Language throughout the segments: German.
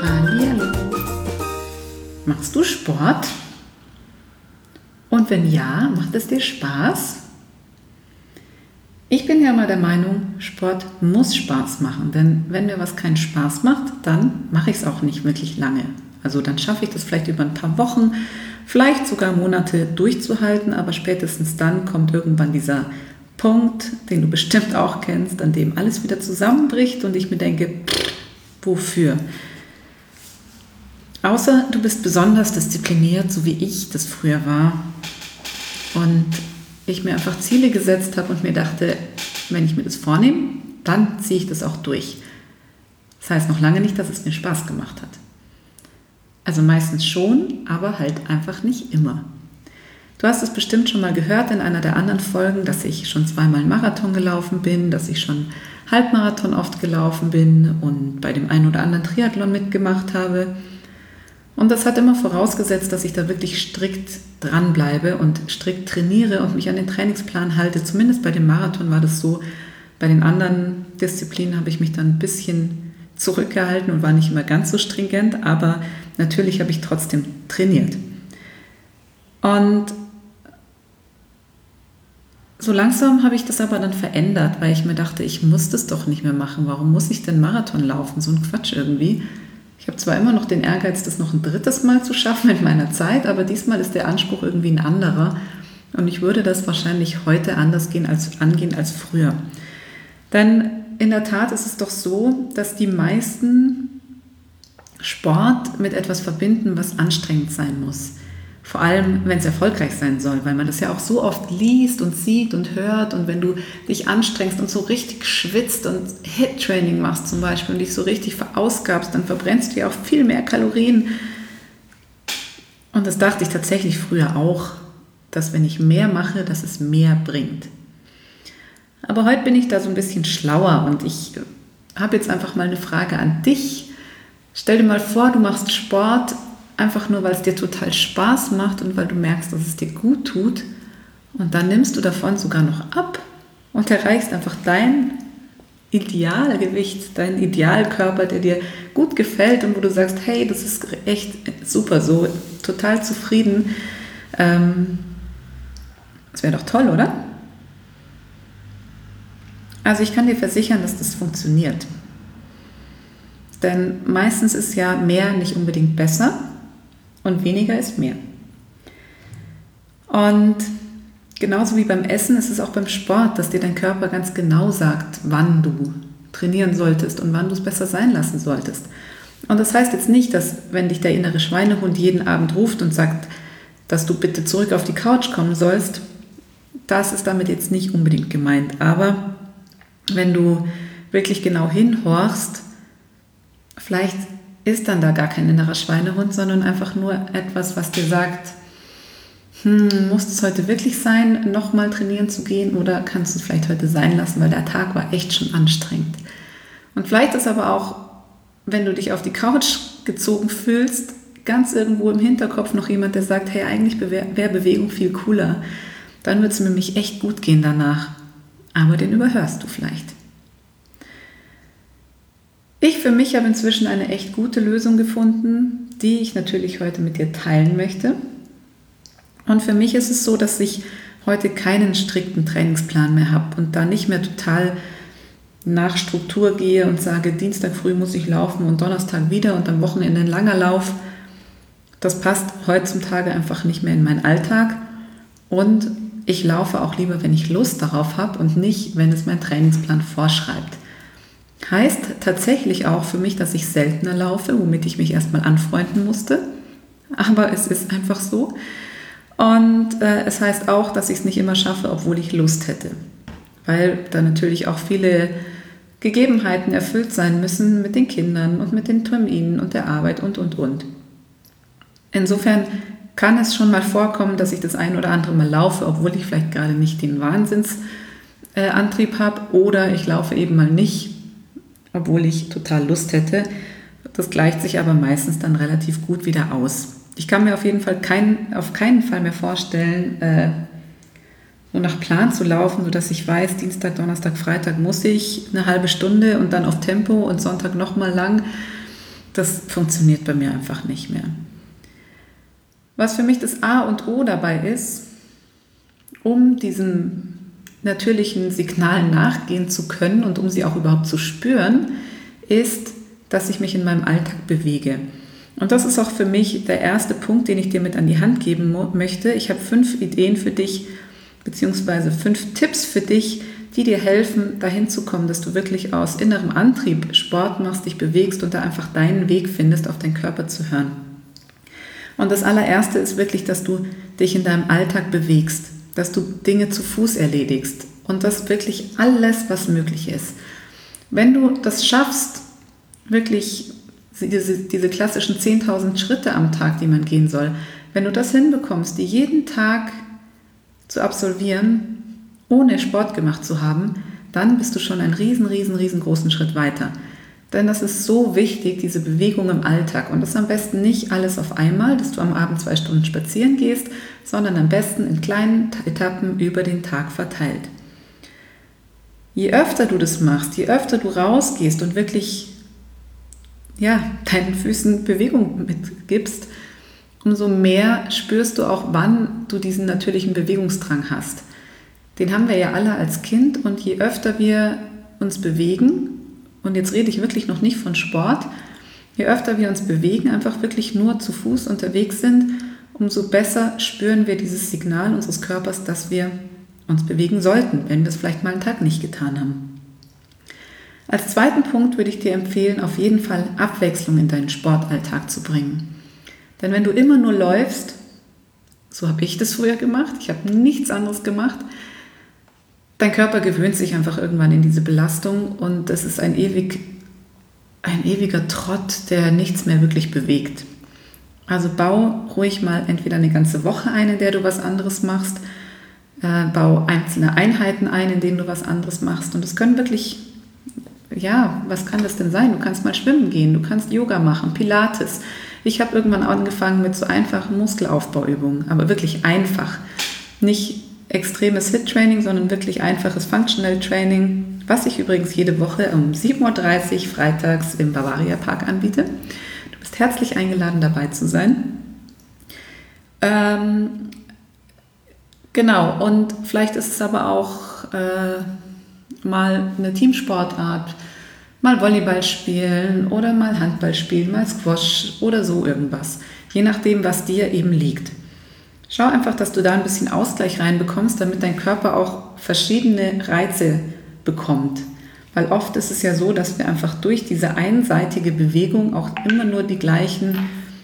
Hallihallo. Machst du Sport? Und wenn ja, macht es dir Spaß? Ich bin ja mal der Meinung, Sport muss Spaß machen, denn wenn mir was keinen Spaß macht, dann mache ich es auch nicht wirklich lange. Also dann schaffe ich das vielleicht über ein paar Wochen, vielleicht sogar Monate durchzuhalten, aber spätestens dann kommt irgendwann dieser Punkt, den du bestimmt auch kennst, an dem alles wieder zusammenbricht und ich mir denke, wofür? Außer du bist besonders diszipliniert, so wie ich das früher war und ich mir einfach Ziele gesetzt habe und mir dachte, wenn ich mir das vornehme, dann ziehe ich das auch durch. Das heißt noch lange nicht, dass es mir Spaß gemacht hat. Also meistens schon, aber halt einfach nicht immer. Du hast es bestimmt schon mal gehört in einer der anderen Folgen, dass ich schon 2-mal einen Marathon gelaufen bin, dass ich schon Halbmarathon oft gelaufen bin und bei dem einen oder anderen Triathlon mitgemacht habe. Und das hat immer vorausgesetzt, dass ich da wirklich strikt dranbleibe und strikt trainiere und mich an den Trainingsplan halte. Zumindest bei dem Marathon war das so. Bei den anderen Disziplinen habe ich mich dann ein bisschen zurückgehalten und war nicht immer ganz so stringent, aber natürlich habe ich trotzdem trainiert. Und so langsam habe ich das aber dann verändert, weil ich mir dachte, ich muss das doch nicht mehr machen. Warum muss ich denn Marathon laufen? So ein Quatsch irgendwie. Ich habe zwar immer noch den Ehrgeiz, das noch ein 3. Mal zu schaffen in meiner Zeit, aber diesmal ist der Anspruch irgendwie ein anderer. Und ich würde das wahrscheinlich heute anders angehen als früher. Denn in der Tat ist es doch so, dass die meisten Sport mit etwas verbinden, was anstrengend sein muss. Vor allem, wenn es erfolgreich sein soll, weil man das ja auch so oft liest und sieht und hört. Und wenn du dich anstrengst und so richtig schwitzt und HIIT-Training machst zum Beispiel und dich so richtig verausgabst, dann verbrennst du ja auch viel mehr Kalorien. Und das dachte ich tatsächlich früher auch, dass wenn ich mehr mache, dass es mehr bringt. Aber heute bin ich da so ein bisschen schlauer und ich habe jetzt einfach mal eine Frage an dich. Stell dir mal vor, du machst Sport einfach nur, weil es dir total Spaß macht und weil du merkst, dass es dir gut tut. Und dann nimmst du davon sogar noch ab und erreichst einfach dein Idealgewicht, deinen Idealkörper, der dir gut gefällt und wo du sagst, hey, das ist echt super, so total zufrieden. Das wäre doch toll, oder? Also ich kann dir versichern, dass das funktioniert. Denn meistens ist ja mehr nicht unbedingt besser und weniger ist mehr. Und genauso wie beim Essen ist es auch beim Sport, dass dir dein Körper ganz genau sagt, wann du trainieren solltest und wann du es besser sein lassen solltest. Und das heißt jetzt nicht, dass wenn dich der innere Schweinehund jeden Abend ruft und sagt, dass du bitte zurück auf die Couch kommen sollst, das ist damit jetzt nicht unbedingt gemeint. Aber wenn du wirklich genau hinhorchst, vielleicht ist dann da gar kein innerer Schweinehund, sondern einfach nur etwas, was dir sagt, muss es heute wirklich sein, nochmal trainieren zu gehen oder kannst du es vielleicht heute sein lassen, weil der Tag war echt schon anstrengend. Und vielleicht ist aber auch, wenn du dich auf die Couch gezogen fühlst, ganz irgendwo im Hinterkopf noch jemand, der sagt, hey, eigentlich wäre Bewegung viel cooler. Dann wird es mir nämlich echt gut gehen danach. Aber den überhörst du vielleicht. Ich für mich habe inzwischen eine echt gute Lösung gefunden, die ich natürlich heute mit dir teilen möchte. Und für mich ist es so, dass ich heute keinen strikten Trainingsplan mehr habe und da nicht mehr total nach Struktur gehe und sage, Dienstag früh muss ich laufen und Donnerstag wieder und am Wochenende ein langer Lauf. Das passt heutzutage einfach nicht mehr in meinen Alltag und ich laufe auch lieber, wenn ich Lust darauf habe und nicht, wenn es mein Trainingsplan vorschreibt. Heißt tatsächlich auch für mich, dass ich seltener laufe, womit ich mich erstmal anfreunden musste. Aber es ist einfach so. Und es heißt auch, dass ich es nicht immer schaffe, obwohl ich Lust hätte. Weil da natürlich auch viele Gegebenheiten erfüllt sein müssen mit den Kindern und mit den Terminen und der Arbeit und. Insofern kann es schon mal vorkommen, dass ich das ein oder andere Mal laufe, obwohl ich vielleicht gerade nicht den Wahnsinnsantrieb habe oder ich laufe eben mal nicht, obwohl ich total Lust hätte. Das gleicht sich aber meistens dann relativ gut wieder aus. Ich kann mir auf jeden Fall auf keinen Fall mehr vorstellen, so nach Plan zu laufen, sodass ich weiß, Dienstag, Donnerstag, Freitag muss ich eine halbe Stunde und dann auf Tempo und Sonntag nochmal lang. Das funktioniert bei mir einfach nicht mehr. Was für mich das A und O dabei ist, um diesen natürlichen Signalen nachgehen zu können und um sie auch überhaupt zu spüren, ist, dass ich mich in meinem Alltag bewege. Und das ist auch für mich der erste Punkt, den ich dir mit an die Hand geben möchte. Ich habe 5 Ideen für dich, beziehungsweise 5 Tipps für dich, die dir helfen, dahin zu kommen, dass du wirklich aus innerem Antrieb Sport machst, dich bewegst und da einfach deinen Weg findest, auf deinen Körper zu hören. Und das allererste ist wirklich, dass du dich in deinem Alltag bewegst, dass du Dinge zu Fuß erledigst und das wirklich alles, was möglich ist. Wenn du das schaffst, wirklich diese klassischen 10.000 Schritte am Tag, die man gehen soll, wenn du das hinbekommst, die jeden Tag zu absolvieren, ohne Sport gemacht zu haben, dann bist du schon einen riesengroßen Schritt weiter. Denn das ist so wichtig, diese Bewegung im Alltag. Und das am besten nicht alles auf einmal, dass du am Abend 2 Stunden spazieren gehst, sondern am besten in kleinen Etappen über den Tag verteilt. Je öfter du das machst, je öfter du rausgehst und wirklich deinen Füßen Bewegung mitgibst, umso mehr spürst du auch, wann du diesen natürlichen Bewegungsdrang hast. Den haben wir ja alle als Kind und je öfter wir uns bewegen, und jetzt rede ich wirklich noch nicht von Sport, je öfter wir uns bewegen, einfach wirklich nur zu Fuß unterwegs sind, umso besser spüren wir dieses Signal unseres Körpers, dass wir uns bewegen sollten, wenn wir es vielleicht mal einen Tag nicht getan haben. Als zweiten Punkt würde ich dir empfehlen, auf jeden Fall Abwechslung in deinen Sportalltag zu bringen. Denn wenn du immer nur läufst, so habe ich das früher gemacht, ich habe nichts anderes gemacht, dein Körper gewöhnt sich einfach irgendwann in diese Belastung und das ist ein ewiger Trott, der nichts mehr wirklich bewegt. Also bau ruhig mal entweder eine ganze Woche ein, in der du was anderes machst, bau einzelne Einheiten ein, in denen du was anderes machst und es können wirklich, was kann das denn sein? Du kannst mal schwimmen gehen, du kannst Yoga machen, Pilates. Ich habe irgendwann angefangen mit so einfachen Muskelaufbauübungen, aber wirklich einfach. Nicht extremes HIIT-Training, sondern wirklich einfaches Functional Training, was ich übrigens jede Woche um 7.30 Uhr freitags im Bavaria Park anbiete. Du bist herzlich eingeladen, dabei zu sein. Genau, und vielleicht ist es aber auch mal eine Teamsportart, mal Volleyball spielen oder mal Handball spielen, mal Squash oder so irgendwas, je nachdem, was dir eben liegt. Schau einfach, dass du da ein bisschen Ausgleich reinbekommst, damit dein Körper auch verschiedene Reize bekommt. Weil oft ist es ja so, dass wir einfach durch diese einseitige Bewegung auch immer nur die gleichen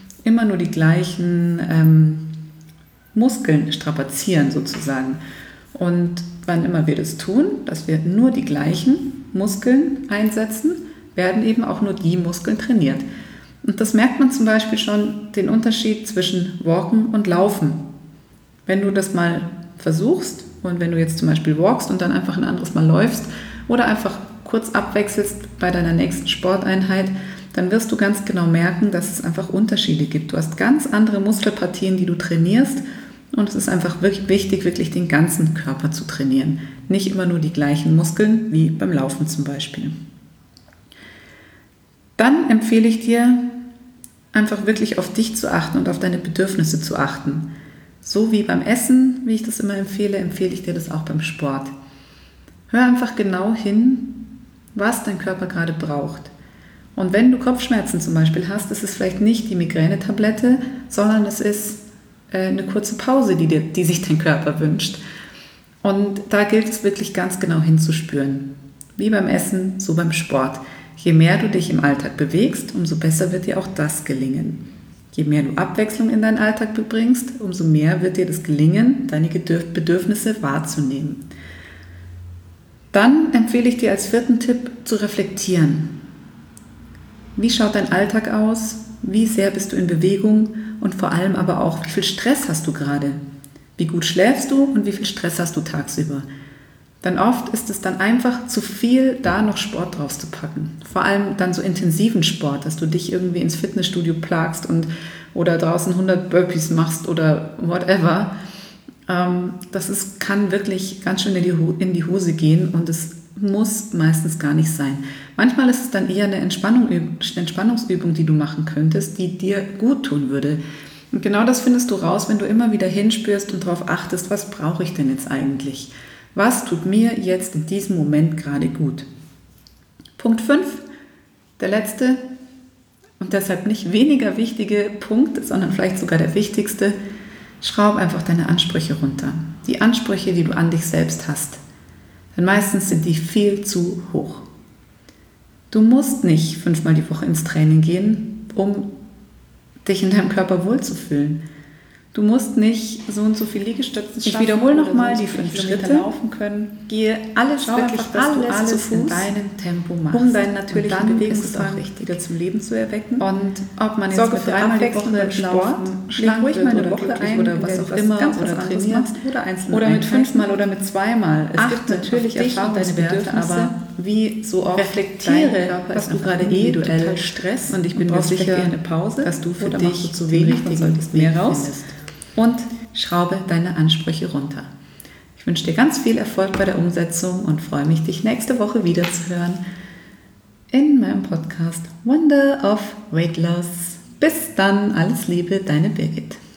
Muskeln strapazieren sozusagen. Und wann immer wir das tun, dass wir nur die gleichen Muskeln einsetzen, werden eben auch nur die Muskeln trainiert. Und das merkt man zum Beispiel schon, den Unterschied zwischen Walken und Laufen. Wenn du das mal versuchst und wenn du jetzt zum Beispiel walkst und dann einfach ein anderes Mal läufst oder einfach kurz abwechselst bei deiner nächsten Sporteinheit, dann wirst du ganz genau merken, dass es einfach Unterschiede gibt. Du hast ganz andere Muskelpartien, die du trainierst und es ist einfach wirklich wichtig, wirklich den ganzen Körper zu trainieren. Nicht immer nur die gleichen Muskeln wie beim Laufen zum Beispiel. Dann empfehle ich dir, einfach wirklich auf dich zu achten und auf deine Bedürfnisse zu achten. So wie beim Essen, wie ich das immer empfehle ich dir das auch beim Sport. Hör einfach genau hin, was dein Körper gerade braucht. Und wenn du Kopfschmerzen zum Beispiel hast, ist es vielleicht nicht die Migränetablette, sondern es ist eine kurze Pause, die sich dein Körper wünscht. Und da gilt es wirklich ganz genau hinzuspüren. Wie beim Essen, so beim Sport. Je mehr du dich im Alltag bewegst, umso besser wird dir auch das gelingen. Je mehr du Abwechslung in deinen Alltag bringst, umso mehr wird dir das gelingen, deine Bedürfnisse wahrzunehmen. Dann empfehle ich dir als 4. Tipp zu reflektieren. Wie schaut dein Alltag aus? Wie sehr bist du in Bewegung? Und vor allem aber auch, wie viel Stress hast du gerade? Wie gut schläfst du und wie viel Stress hast du tagsüber? Denn oft ist es dann einfach zu viel, da noch Sport draus zu packen. Vor allem dann so intensiven Sport, dass du dich irgendwie ins Fitnessstudio plagst oder draußen 100 Burpees machst oder whatever. Kann wirklich ganz schön in die Hose gehen und es muss meistens gar nicht sein. Manchmal ist es dann eher eine Entspannungsübung, die du machen könntest, die dir gut tun würde. Und genau das findest du raus, wenn du immer wieder hinspürst und darauf achtest, was brauche ich denn jetzt eigentlich? Was tut mir jetzt in diesem Moment gerade gut? Punkt 5, der letzte und deshalb nicht weniger wichtige Punkt, sondern vielleicht sogar der wichtigste: Schraub einfach deine Ansprüche runter. Die Ansprüche, die du an dich selbst hast. Denn meistens sind die viel zu hoch. Du musst nicht 5-mal die Woche ins Training gehen, um dich in deinem Körper wohlzufühlen. Du musst nicht so und so viel Liegestützen schaffen. Ich wiederhole nochmal die 5 Schritte. Laufen können. Gehe alles wirklich, dass du alles zu Fuß in deinem Tempo machst, um deinen natürlichen Bewegungsdrang wieder zum Leben zu erwecken. Und ob man jetzt mit 3-mal die Woche Sport, schlag ruhig mal eine Woche ein oder was auch immer, oder trainierst, oder mit 5-mal oder mit 2-mal. Es gibt natürlich Erfahrungswerte, aber wie so oft reflektiere, was du gerade total Stress und ich bin mir sicher, eine Pause, dass du für dich zu wenig und solltest mehr raus. Und schraube deine Ansprüche runter. Ich wünsche dir ganz viel Erfolg bei der Umsetzung und freue mich, dich nächste Woche wieder zu hören in meinem Podcast Wonder of Weight Loss. Bis dann, alles Liebe, deine Birgit.